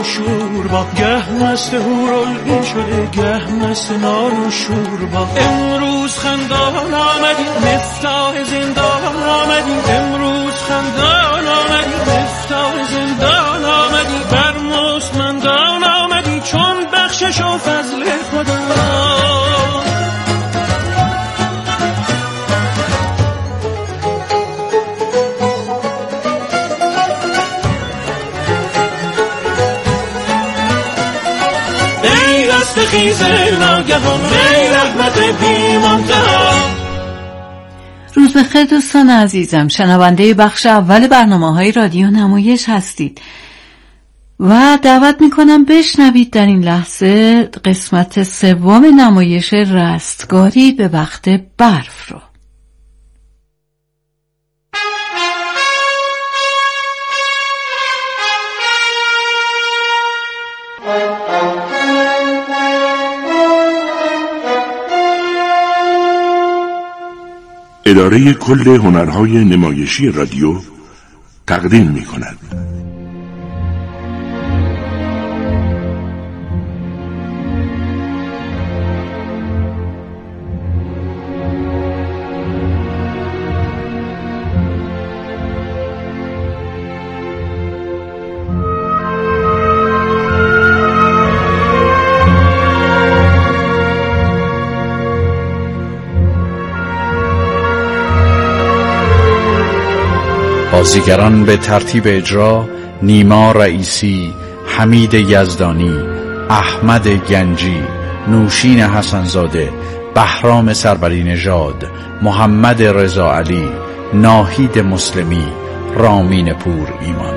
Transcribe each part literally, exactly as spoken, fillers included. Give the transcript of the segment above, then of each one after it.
و شور با، گه مست هورالعین شده گه مست نار و شور با. امروز خندان آمدی مفتاح زندان آمدی، امروز خندان آمدی مفتاح زندان آمدی، بر مستمندان آمدی چون بخشش و فضل خدا. روز بخیر دوستان عزیزم، شنونده بخش اول برنامه‌های رادیو نمایش هستید و دعوت میکنم بشنوید در این لحظه قسمت سوم نمایش رستگاری به وقت برف رو. اداره کل هنرهای نمایشی رادیو تقدیم می کند. بازیگران به ترتیب اجرا: نیما رئیسی، حمید یزدانی، احمد گنجی، نوشین حسنزاده، بهرام سربری نژاد، محمد رضا علی، ناهید مسلمی، رامین پور ایمان.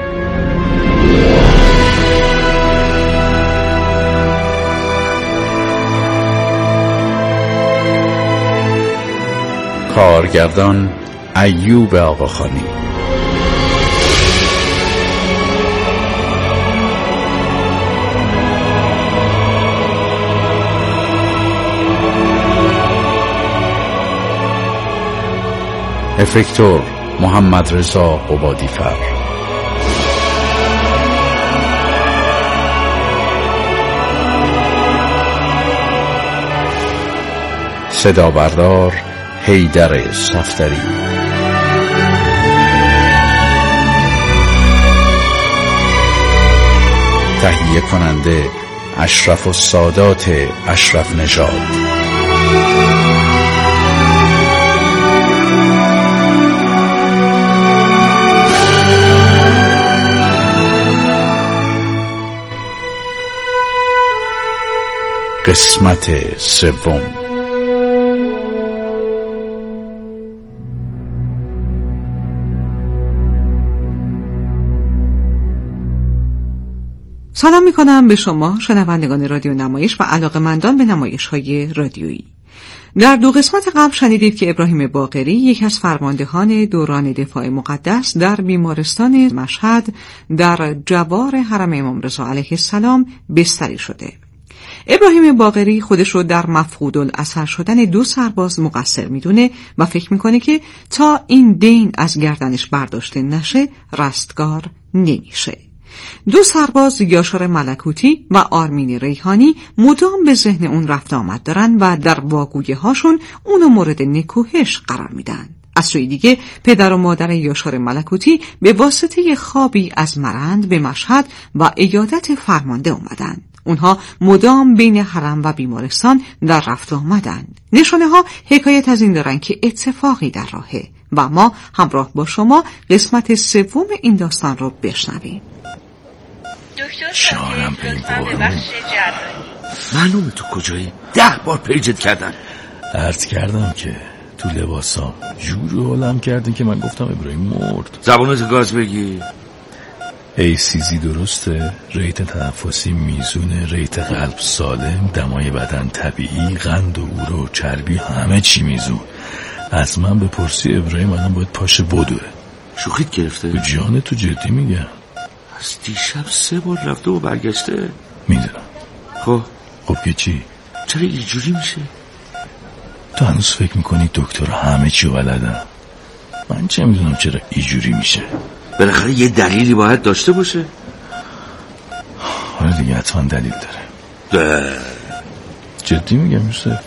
کارگردان ایوب آقاخانی. افکتور محمد رضا قبادیفر. صدا بردار حیدر صفدری. تهیه کننده اشرف السادات اشرف نژاد. قسمت سوم. سلام می کنم به شما شنوندگان رادیو نمایش و علاقه‌مندان به نمایش‌های رادیویی. در دو قسمت قبل شنیدید که ابراهیم باقری، یکی از فرماندهان دوران دفاع مقدس در بیمارستان مشهد در جوار حرم امام رضا علیه السلام بستری شده. ابراهیم باقری خودش رو در مفقود الاثر شدن دو سرباز مقصر میدونه و فکر میکنه که تا این دین از گردنش برداشته نشه رستگار نمیشه. دو سرباز یاشار ملکوتی و آرمین ریحانی مدام به ذهن اون رفت آمد دارن و در واگویه هاشون اونو مورد نکوهش قرار میدن. از سوی دیگه پدر و مادر یاشار ملکوتی به واسطه خوابی از مرند به مشهد و عیادت فرمانده اومدن. اونها مدام بین حرم و بیمارستان در رفت آمدن. نشانه ها حکایت از این دارن که اتفاقی در راهه و ما همراه با شما قسمت سوم این داستان رو بشنویم. شانم پی بارون. معلومه تو کجایی؟ ده بار پیجت کردن. عرض کردم که تو لباسام جوری حالم کردین که من گفتم ابراهیم مرد. زبانتو گاز بگی. ای سیزی درسته، ریت تنفسی میزونه، ریت قلب سالم، دمای بدن طبیعی، قند و اوره و چربی همه چی میزون. از من بپرسی ابراهیم الان باید پاشه بدوه. شوخیت گرفته؟ به جان تو جدی میگم. از دیشب سه بار رفته و برگشته. میدونم. خب خب که چی؟ چرا اینجوری میشه؟ تو هنوز فکر میکنی دکتر همه چی بلدن؟ من چه میدونم چرا اینجوری میشه؟ بالاخره یه دلیلی باید داشته باشه. آره دیگه حتما دلیل داره. ده. جدی میگم یوسف،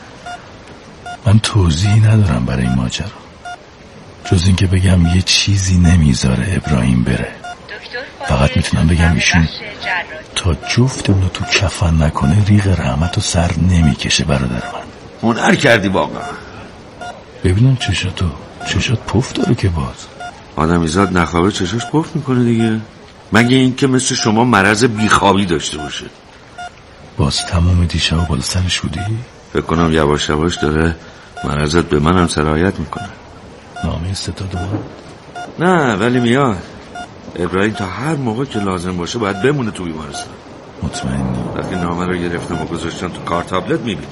من توضیحی ندارم برای این ماجرا جز این که بگم یه چیزی نمیذاره ابراهیم بره. فقط میتونم بگم ایشون تا جفتمونو تو کفن نکنه ریغ رحمت و سر نمیکشه. برادر من هنر کردی واقعا. ببینم چشاتو، چشات پف داره که باز. آدمیزاد نخوابه چشاش پف میکنه دیگه. مگه این که مثل شما مرض بیخوابی داشته باشه؟ باز تمام دیشب بالا سرش بودی؟ فکر کنم یواش یواش داره مرضت به منم سرایت میکنه. نامه ستاد بود؟ نه ولی میاد. ابراهیم تا هر موقع که لازم باشه باید بمونه تو بیمارستان. مطمئنی؟ وقتی نامه رو گرفتم و گذاشتم تو کار تابلت میبینی.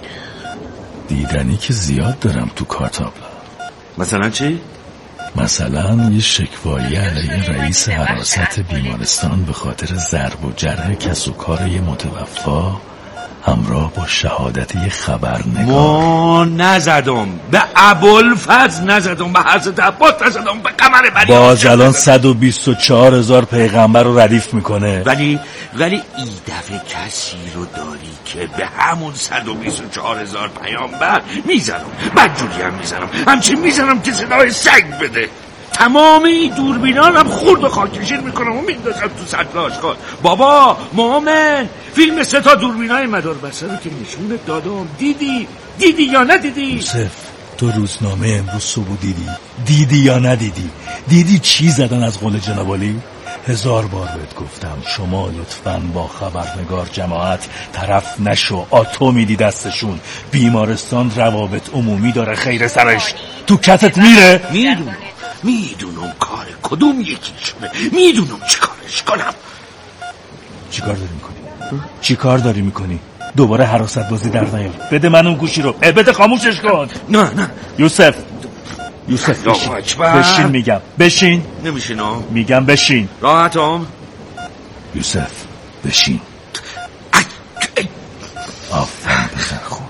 دیدنی که زیاد دارم تو کار تابلت. مثلا چی؟ مثلا یه شکوایی علیه رئیس حراست بیمارستان به خاطر ضرب و جرح کس و کار یه متوفا همراه با شهادت یه خبرنگار. ما نزدم به ابوالفضل، نزدم به حضرت عباس، نزدم به قمر بلی. باز الان صد و بیست و چهار هزار پیغمبر رو ردیف میکنه. ولی ولی این دفعه کسی رو داری که به همون صد و بیست و چهار هزار پیامبر میزنم. بدجوری هم میزنم، همچین میزنم که صدای سگ بده. تمام این دوربینان هم خورد و خاکشیر میکنم و میندازم تو سطل آشغال. بابا مومن، فیلم سه تا دوربینای مدار بسته رو که نشونت دادم، دیدی؟ دیدی یا ندیدی؟ یوسف، تو روزنامه امروز صبح دیدی؟ دیدی یا ندیدی؟ دیدی چی زدن از قول جناب علی؟ هزار بار بهت گفتم شما لطفاً با خبرنگار جماعت طرف نشو. آتو میدی دستشون. بیمارستان روابط عمومی داره، خیر سرش تو کتت میره. میدونم میدونم کار کدوم یکیشونه، میدونم چی کارش کنم. چی کار داری میکنی؟ چی کار داری میکنی؟ دوباره حراست بازی در نیار. بده من اون گوشی رو. بده خاموشش کن. نه نه یوسف، یوسف بشین. بشین میگم. بشین. نمیشینم. میگم بشین. راحتم. یوسف بشین. آفرین بزن خوب.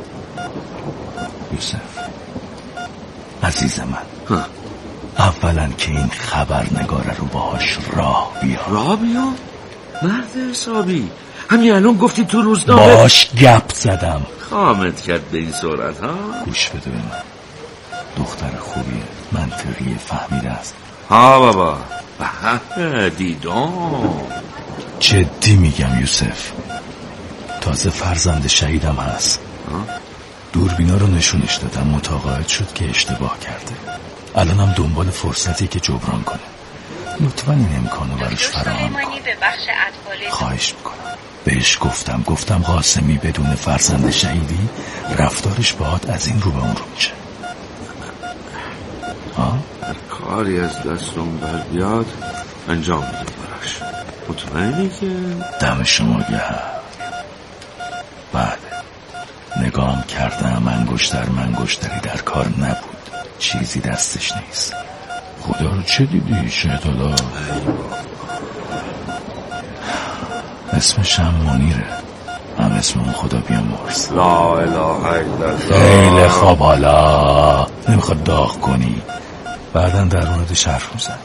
یوسف عزیز من، اولا که این خبرنگاره رو باهاش راه بیا. راه بیا؟ مرد حسابی، همین الان گفتی تو روزنامه. باهاش گپ زدم. خامت کرد به این صورت ها. گوش بده به من. دختر خوبیه، منطقی، فهمیده است. ها بابا به دیدم. جدی میگم یوسف، تازه فرزند شهیدم هست. دوربینا رو نشونش دادم، متقاعد شد که اشتباه کرده. الانم دنبال فرصتی که جبران کنه. لطفاً این امکانو براش فراهم کن. خواهش میکنم. بهش گفتم گفتم قاسمی بدون فرزند شهیدی رفتارش باهات از این رو به اون رو میشه. ها؟ کاری از دستم بر بیاد انجام میدم براش. مطمئنی که دم شما گرم. بعد نگام کردم، انگشتر منگشتری در کار نبود، چیزی دستش نیست. خدا رو چه دیدی شهدالا؟ اسمش هم منیره، هم اسم اون خدا بیامرز. لا اله الا الله. خیلی خوب، حالا نمیخواد داغ کنی، بعدا در موردش حرف میزن.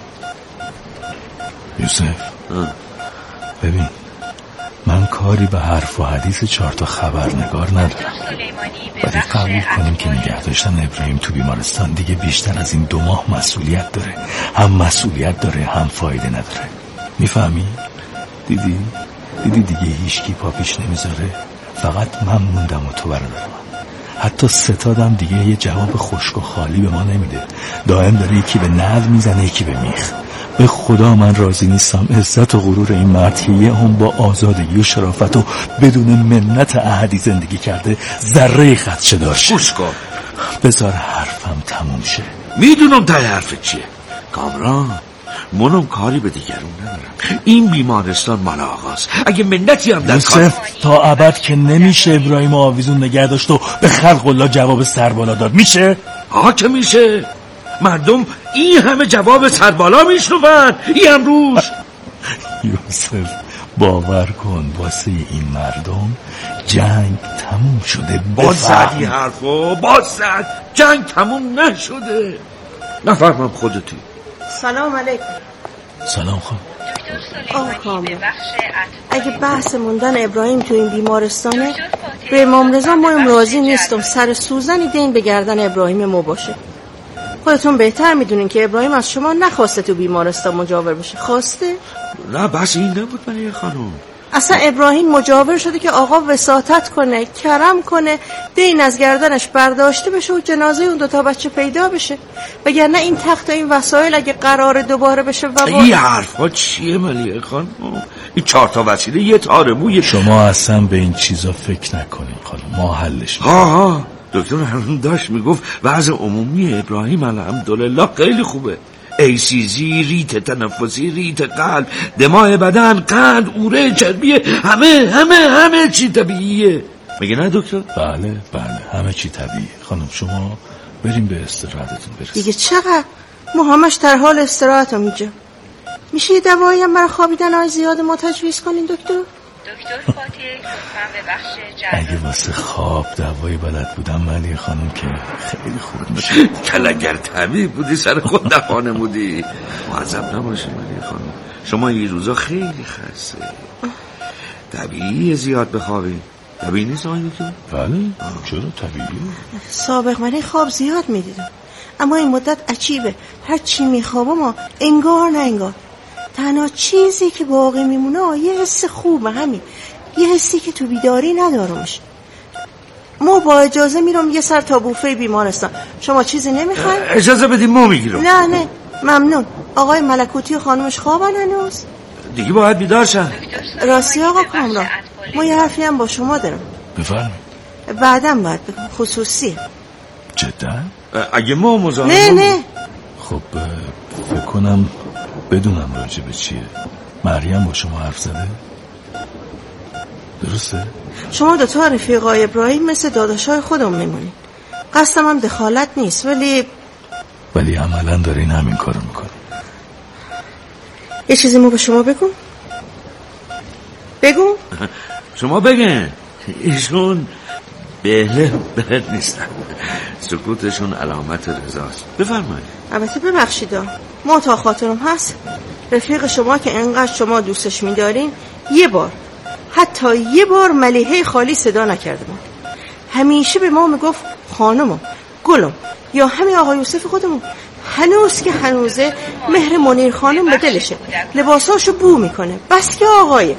یوسف ببین، من کاری به حرف و حدیث چهار تا خبرنگار ندارم، ولی قبول کنیم که نگه داشتن ابراهیم تو بیمارستان دیگه بیشتر از این دو ماه مسئولیت داره. هم مسئولیت داره هم فایده نداره. میفهمی؟ دیدی؟ دیدی دیگه هیچکی پا پیش نمیذاره. فقط من موندم و تو برادر من. حتی ستادم دیگه یه جواب خشک و خالی به ما نمیده. دائم داره یکی به نعل میزنه یکی به میخ. به خدا من راضی نیستم عزت و غرور این مرد که یه هم با آزادگی و شرافت و بدون منت احدی زندگی کرده ذره خدشه داشت. گوش کن، بذار حرفم تموم شه. میدونم تای حرفت چیه کامران. منم کاری به دیگرون ندارم. این بیمارستان مال آقاست. اگه منتی هم در کار تا ابد که نمیشه ابراهیم آویزون نگه داشت و به خلق الله جواب سربالا داد. میشه؟ آه که میشه. مردم این همه جواب سربالا میشنون این امروز. یوسف باور کن واسه این مردم جنگ تموم شده. باز زدی حرفو، باز زد. جنگ تموم نشده. نفهمم خودتی. سلام علیکم. سلام خان. آقا کامران، اگه بحث موندن ابراهیم تو این بیمارستانه، به امام رضا ما راضی نیستم سر سوزنی دین به گردن ابراهیم ما باشه. خودتون بهتر میدونین که ابراهیم از شما نخواسته تو بیمارستان مجاور بشه. خواسته؟ نه بس این نبود ملیحه خانم. اصلا ابراهیم مجاور شده که آقا وساطت کنه، کرم کنه، دین از گردنش برداشته بشه و جنازه اون دوتا بچه پیدا بشه. وگرنه این تخت و این وسایل اگه قرار دوباره بشه و این حرفا چیه ملیحه خانم؟ این چهار تا وسیله یه تاره موی. شما اصلا به این چیزا فکر نکنین خانم، ما حلش میکنیم. ها ها دکتر هرون داشت میگفت وضع عمومی ابراهیم الحمدلله خیلی خوبه. ایسیزی، ریت تنفسی، ریت قلب، دماغ بدن، قند، اوره، چربی، همه همه همه چی طبیعیه. میگه نه دکتر؟ بله بله همه چی طبیعیه. خانم شما بریم به استراحتتون برسید. دیگه چقدر؟ ما همش در حال استراحت هم اینجا. میشه یه دوایی هم برای خوابیدن های زیاد ما تجویز کنین دکتر؟ دکتر فاتح لطفاً به بخش جراحی. اگه واسه خواب دوایی بلد بودم ملیحه خانم که خیلی خوب میشه. کلگر طبیب بودی سر خود نخانه بودی. معذب نباشی ملیحه خانم، شما این روزا خیلی خسته. طبیعیه زیاد بخوابی. طبیعی نیست آقای دکتر؟ بله چرا طبیعیه؟ سابق من خواب زیاد میدیدم، اما این مدت عجیبه. هر چی میخوابم ما انگار نه انگار. تنها چیزی که باقی میمونه یه حس خوبه، همین یه حسی که تو بیداری ندارمش. ما با اجازه میرم یه سر تا بوفه بیمارستان. شما چیزی نمیخواین؟ اجازه بدیم ما میگیرم. نه نه ممنون. آقای ملکوتی و خانمش خوابن هنوز؟ دیگه باید بیدار شن. راستی آقا کامران، ما یه حرفی هم با شما دارم. بفرمایید. بعداً باید بگم، خصوصیه. جدا؟ اگه ما مزاحم نه نه خب فکر کنم بدونم راجع به چیه. مریم با شما حرف زده؟ درسته؟ شما دوتا رفیقای ابراهیم مثل داداشای خودم میمونید. قصدم هم دخالت نیست، ولی ولی عملا دارین همین کارو میکنه. یه چیزی ما به شما بگم؟ بگم؟ شما بگن. ایشون بله بلد نیستن. سکوتشون علامت رضاست. بفرمایید. البته ببخشید ما تا خاطرم هست رفیق شما که انقدر شما دوستش میدارین یه بار، حتی یه بار ملیحه خالی صدا نکرده ما. همیشه به ما میگفت خانمم، گلم، یا همین آقا یوسف خودمون. هنوز که هنوزه مهر منیر خانم به دلشه، لباساشو بو میکنه، بس که آقایه.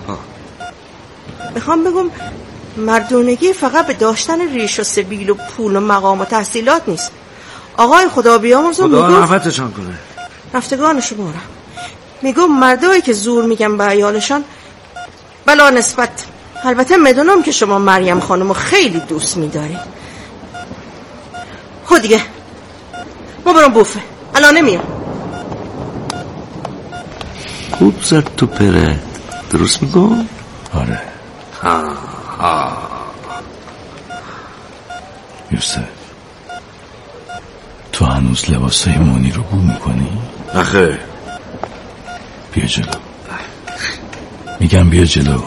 میخوام بگم مردونگی فقط به داشتن ریش و سبیل و پول و مقام و تحصیلات نیست. آقای خدا بیامرزه خدا میگفت رحمتشان کنه. رفتگان شما را میگم مردایی که زور میگن به عیالشان بلا نسبت. البته میدونم که شما مریم خانمو خیلی دوست میدارید. خود دیگه ما برام بوفه، الان نمیام. خوب زد تو پرد. درست میگم؟ آره. ها ها. یوسف تو هنوز لباسای مونی رو بو میکنی؟ نخیر. بیا جلو. میگم بیا جلو.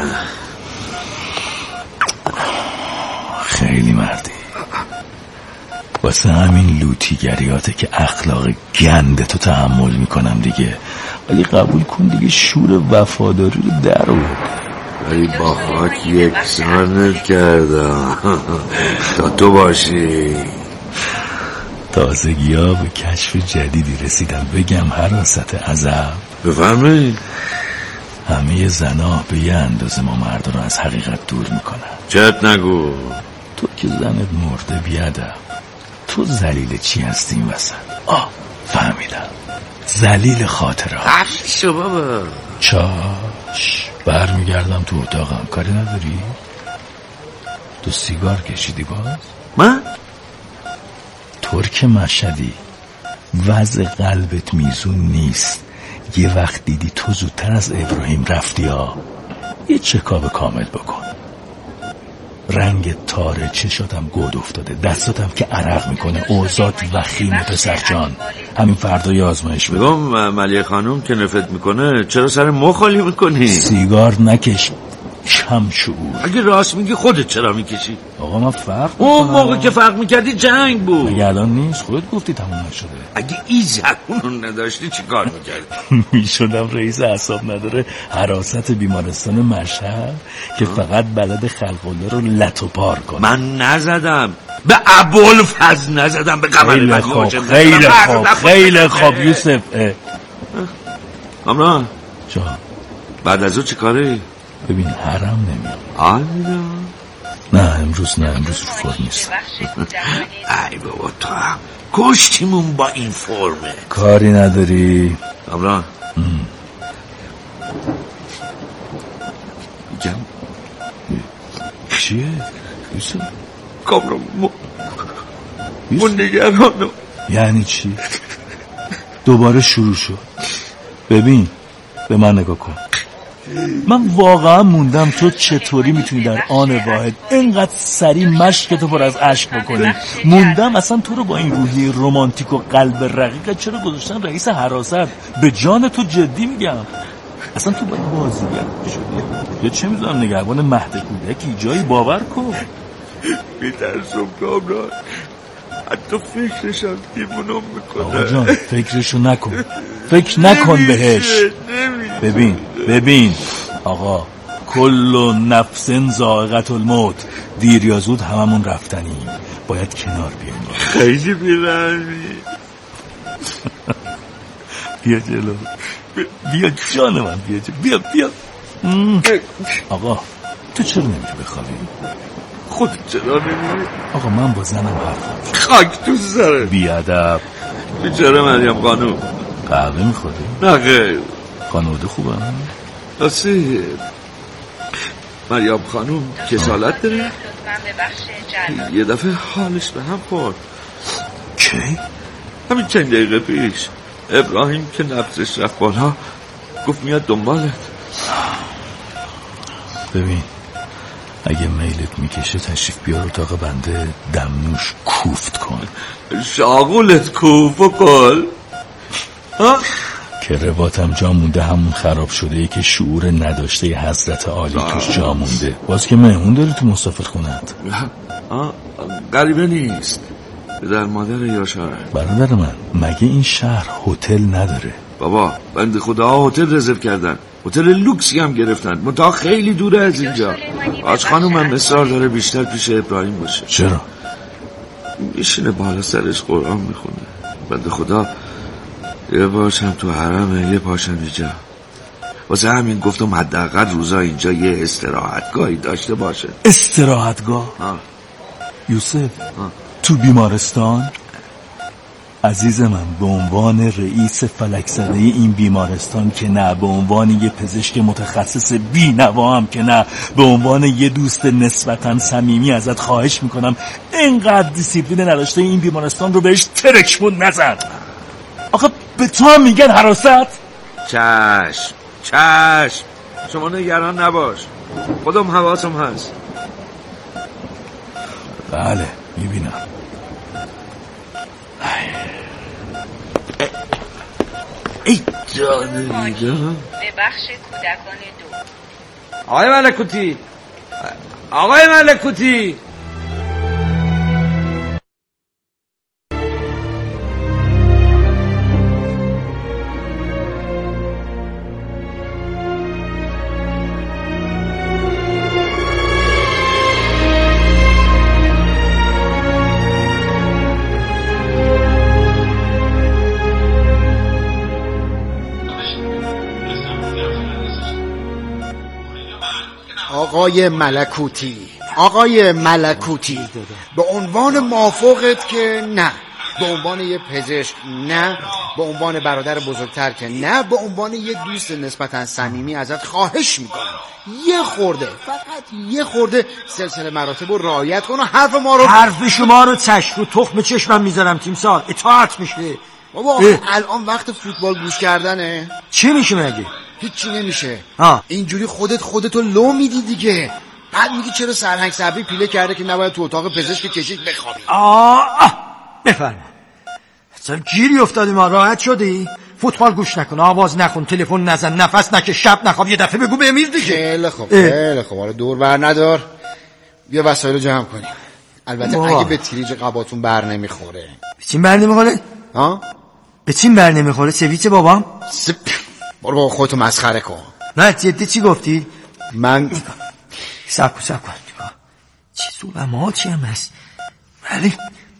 خیلی مردی. واسه همین لوتیگریاته که اخلاق گنده تو تحمل میکنم دیگه. ولی قبول کن دیگه شور وفاداری رو در آوردی. ولی با خاک یکسانت کردم تا تو باشی. تازگی ها به کشف جدیدی رسیدم. بگم حراست عذب. بفرمایید. همه زنا به یه اندازه ما مرد رو از حقیقت دور میکنن. چت نگو. تو که زنت مرده بیادم. تو ذلیل چی هستی این وسط؟ آه فهمیدم، ذلیل خاطره. حرف شو بابا. چاش برمیگردم تو اتاقم. کاری نداری؟ تو سیگار کشیدی باز؟ من؟ ترک مشهدی، وضع قلبت میزون نیست. یه وقت دیدی تو زودتر از ابراهیم رفتی ها. یه چکاب کامل بکن. رنگ تاره، چشاتم گود افتاده، دستاتم که عرق میکنه، اوضاعت وخیمه پسر جان. همین فردای آزمایش بگم. بگم ملیحه خانم که نفرت میکنه چرا سر ما خالی میکنی؟ سیگار نکش. کم شعور. اگه راست میگی خودت چرا میکشی؟ آقا من فرق اون موقع که فرق میکردی جنگ بود. مگه الان نیست؟ خودت گفتی تموم نشده. اگه این زبون نداشتی چی کار میکردی؟ میشدم رئیس اعصاب نداره حراست بیمارستان مشهد که فقط بلد خلق الله رو لط و پار کنه. من نزدم به ابوالفضل نزدم به قمر خیلی خوب خیلی خوب خیلی خوب یوسف. امران جا بعد از او چی کاری؟ ببین حرم نمیام. آلا نه امروز نه امروز رو فرم نیست. ای بابا تو هم کشتیمون با این فرمه. کاری نداری امران میگم چیه؟ یوسف کامران من نگرانم. یعنی چی؟ دوباره شروع شد. ببین به من نگاه کن. من واقعا موندم تو چطوری میتونی در آن واحد اینقدر سریع مشکتو پر از اشک بکنی. موندم اصلا تو رو با این روحیه رمانتیک و قلب رقیق چرا گذاشتن رئیس حراست. به جان تو جدی میگم. اصلا تو باید بازیگر شدی یا چه میدونم نگهبان مهد کودکی. جایی باور کن. میترسم کامران حتی فکرشم دیوونم میکنه. آقا جان فکرشو نکن. فکر نکن بهش. ببین ببین آقا کل نفس ذائقة الموت. دیر یا زود هممون رفتنی. باید کنار بیایم. خیلی بیرحمی. بیا جلو بیا جان من بیا جلو. بیا بیا آقا تو چرا نمیری بخوابی؟ خود چرا نمیری؟ آقا من با زنم حرفم خاک تو سره بیادب. بیچاره مریم خانوم قهوه میخوری؟ نه غیر. خانواده خوبه؟ راستی مریم خانوم کسالت داره؟ یه دفعه حالش به هم خورد. کی؟ همین چند دقیقه پیش. ابراهیم که نفسش رفت بالا گفت میاد دنبالت. ببین اگه میلت میکشه تشریف بیار اتاق بنده دمنوش کوفت کن. شاغولت کوف و کل که رواتم جا مونده همون خراب شده ای که شعور نداشته حضرت عالی توش جا مونده. باز که مهمون داری تو مسافر خونت. غریبه نیست. پدر مادر یاشار. برادر من مگه این شهر هتل نداره؟ بابا بنده خدا هتل رزرو کردن. هتل لوکسی هم گرفتن. منتها خیلی دوره از اینجا. آج خانوم هم اصرار داره بیشتر پیش ابراهیم باشه. چرا؟ میشینه بالا سرش قرآن میخونه. بنده خدا یه پاشم تو حرمه یه پاشم اینجا. واسه همین گفتم حداقل روزا اینجا یه استراحتگاهی داشته باشه. استراحتگاه؟ آه. یوسف آه. تو بیمارستان؟ عزیز من به عنوان رئیس فلکزده این بیمارستان که نه، به عنوان یه پزشک متخصص بی نوا هم که نه، به عنوان یه دوست نسبتا صمیمی ازت خواهش میکنم اینقدر دیسیپلین نداشته این بیمارستان رو بهش ترکشمون نزن. آخه به تو هم میگن حراست؟ چشم چشم شما نگران نباش، خودم حواسم هست. بله میبینم. ای جان دیگه به بخش کودکان دو. آقای ملکوتی، آقای ملکوتی، آقای ملکوتی، آقای ملکوتی، به عنوان موافقت که نه، به عنوان یه پزشک نه، به عنوان برادر بزرگتر که نه، به عنوان یه دوست نسبتا صمیمی ازت خواهش میکنم یه خورده، فقط یه خورده سلسله مراتب رو رعایت کن و حرف ما رو حرف شما رو چشم رو تخم چشمم میذارم تیمسار، اطاعت میشه. بابا الان وقت فوتبال گوش کردنه. چی میشه مگه؟ هیچی نمیشه. ها. اینجوری خودت خودتو لو میدی دیگه. بعد میگی چرا سرهنگ صبری پیله کرده که نباید تو اتاق پزشک کشیک بخوابی. آه بفرما. اصلا گیری افتادی ما، راحت شدی؟ فوتبال گوش نکن، آواز نخون، تلفن نزن، نفس نکش، شب نخواب، یه دفعه بگو بمیر دیگه. خیلی خوب خیلی خوب. حالا دور بر ندار، بیا وسایل رو جمع کنیم. البته بابا. اگه به تریج قباتون بر نمیخوره. به چین بر نمیخوره؟ ها؟ به چین بر نمیخوره؟ سویچ بابام؟ سپ برو بابا خودتو مسخره کن. نه جدی چی گفتی؟ من سب کن سب کن چه صورمات چی هم هست، ولی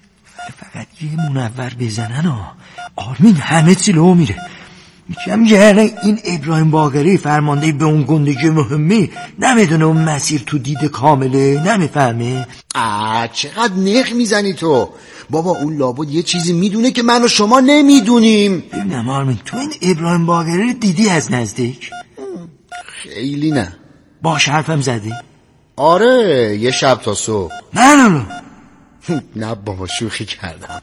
فقط یه منور بزنن ها آرمین همه چی لو میره. میگم یعنی این ابراهیم باقری فرمانده به اون گندگی مهمی نمیدونه اون مسیر تو دید کامله، نمیفهمه. آه چقدر نخ میزنی تو بابا، اون لابد یه چیزی میدونه که من و شما نمیدونیم. ببینم آرمین تو این ابراهیم باقری رو دیدی از نزدیک؟ خیلی نه. باش حرفم زدی؟ آره یه شب تا صبح. نه نه نه نه بابا شوخی کردم.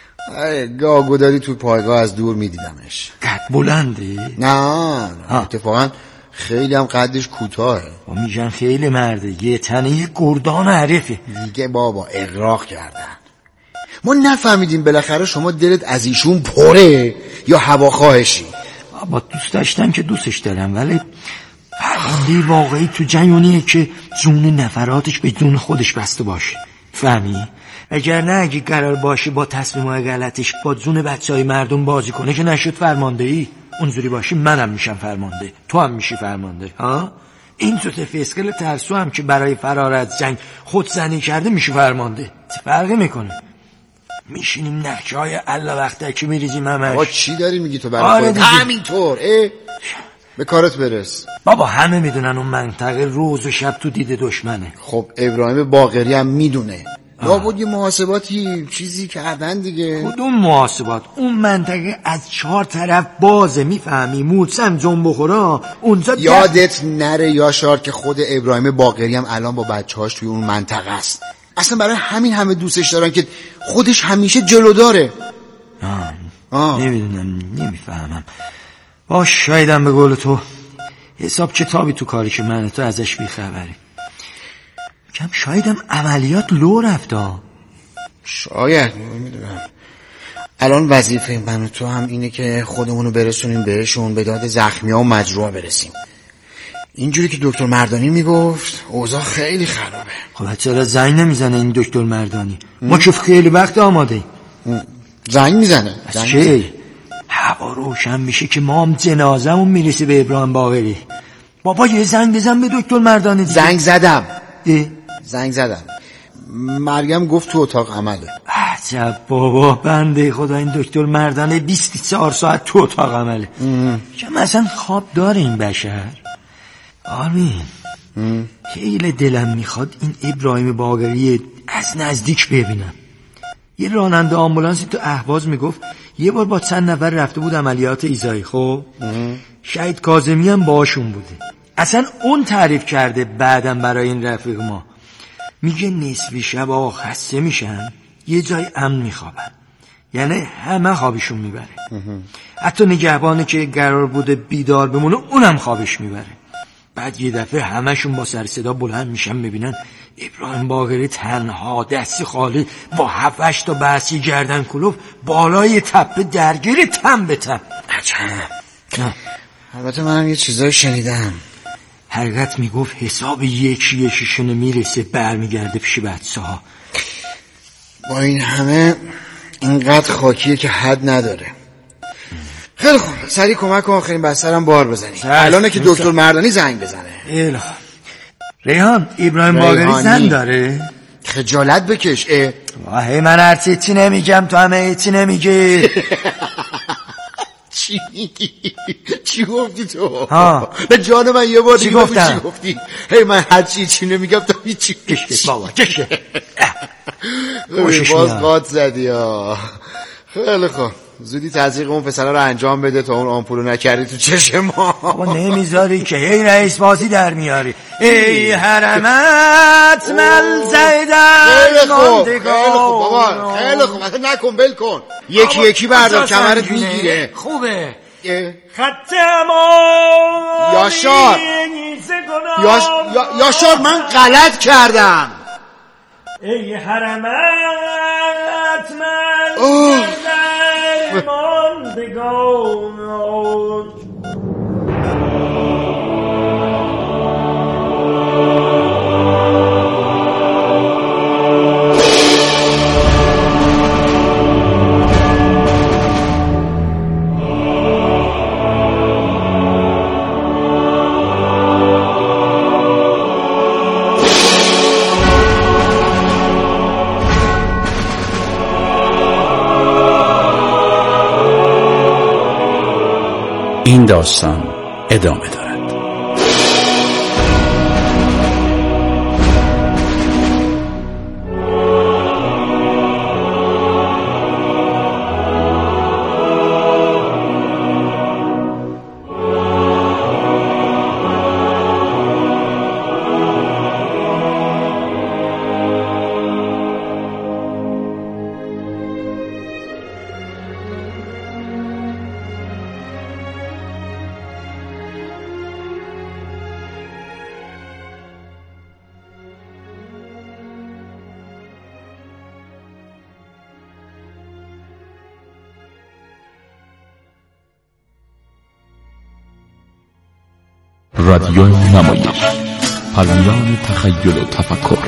گاگو داری تو پایگاه از دور میدیدمش. قد بلنده؟ نه اتفاقا خیلی هم قدش کوتاهه. و میگن خیلی مرده، یه تنه یه گردان عرفه دیگه بابا اغراق کردن. ما نفهمیدیم بالاخره شما دلت از ایشون پره یا هواخواهشی. بابا دوست داشتم که دوستش دارم، ولی فرمانده واقعی تو جنگونیه که جون نفراتش به جون خودش بسته باشه، فهمی؟ اگر نه اگه قرار باشه با تصمیم‌های غلطش با جون بچهای مردم بازی کنه که نشد فرمانده ای. اونجوری باشه منم میشم فرمانده، تو هم میشی فرمانده. ها این تو فسکل ترسو هم که برای فرار از جنگ خودزنی کرده میشه فرمانده. چه فرقی میکنه؟ میشینیم نقشه های الله وقتکی میریزیم همش. بابا چی داری میگی تو برای خودت؟ همینطور اه؟ به کارت برس. بابا همه میدونن اون منطقه روز و شب تو دید دشمنه. خب ابراهیم باقری هم میدونه. لابد یه محاسباتی چیزی کردن دیگه. کدوم محاسبات؟ اون منطقه از چهار طرف بازه، میفهمی؟ موسم جنب بخورا اونجا. یادت نره یاشار که خود ابراهیم باقری هم الان با بچه‌هاش توی اون منطقه است. اصلا برای همین همه دوستش دارن که خودش همیشه جلو داره. آه. آه. نمیدونم نمیفهمم. باش شایدم به قول تو حساب کتابی تو کاری که من تو ازش بیخبری. کم شایدم عملیات لو رفته. شاید نمیدونم. الان وظیفه من و تو هم اینه که خودمونو برسونیم بهشون، به داد زخمی‌ها و مجروحا برسیم. اینجوری که دکتر مردانی میگفت اوضاع خیلی خرابه. خب چرا زنگ نمیزنه این دکتر مردانی؟ ما که خیلی وقت آماده. زنگ میزنه. از چه؟ هوا روشن میشه که ما هم جنازمون میرسه به ابراهیم باقری. بابا یه زنگ بزن به دکتر مردانی دیگه. زنگ زدم اه؟ زنگ زدم مریم گفت تو اتاق عمله. عجب بابا بنده خدا این دکتر مردانه بیست و چهار ساعت تو اتاق عمله. که مثلا خواب داره این بشر؟ آرمین خیلی دلم میخواد این ابراهیم باقری از نزدیک ببینم. یه راننده آمبولانسی تو اهواز میگفت یه بار با چند نفر رفته بود عملیات ایزایی. خب شهید کاظمی هم باشون بوده. اصلا اون تعریف کرده بعدم برای این رفیق ما. میگه نصفی شب آقا خسته میشن یه جای امن میخوابن، یعنی همه خوابشون میبره. حتی نگهبانه که قرار بوده بیدار بمونه اونم خوابش میبره. بعد یه دفعه همشون با سر صدا بلند میشن میبینن ابراهیم باقری تنها دستی خالی با هفتش تا بحثی گردن کلوف بالای تپه درگیر تن به تن. عجب. البته منم یه چیزایی شنیدم. حقیقت میگفت حساب یکی یکیشونه میرسه برمیگرده پیش بچه ها. با این همه اینقدر خاکیه که حد نداره. خیلی خوب سریع کمک کن آخرین بسترم بار بزنی. الانه که دکتر مردانی زنگ بزنه. خیلی خوب. ریحان ابراهیم باقری زن داره؟ خجالت بکش. واه من هرچی چی نمیگم تو همه چی نمیگی. چی میگی؟ چی گفتی تو؟ ها نه جان من یه بار چی گفتم؟ چی گفتی؟ هی من هرچی چی نمیگم تو هیچی. کشکش بابا کشکش. باز قاط زدی ها. خیلی خوب زودی تزریق اون پسره رو انجام بده تا اون آمپولو نکردی تو چشم ما. بابا نمیذاری که هی رئیس بازی در میاری. ای حرمت مل زیدن. خیلی خوب خیلی خوب بابا خیلی خوب مثلا نکن بل کن. یکی یکی بردار کمرت میگیره. خوبه. خط امان یاشار یاش... یا... یاشار من غلط کردم. ای حرمت من ماندگان این داستان ادامه دارد. رادیو نمایش، پرمیان تخیل و تفکر.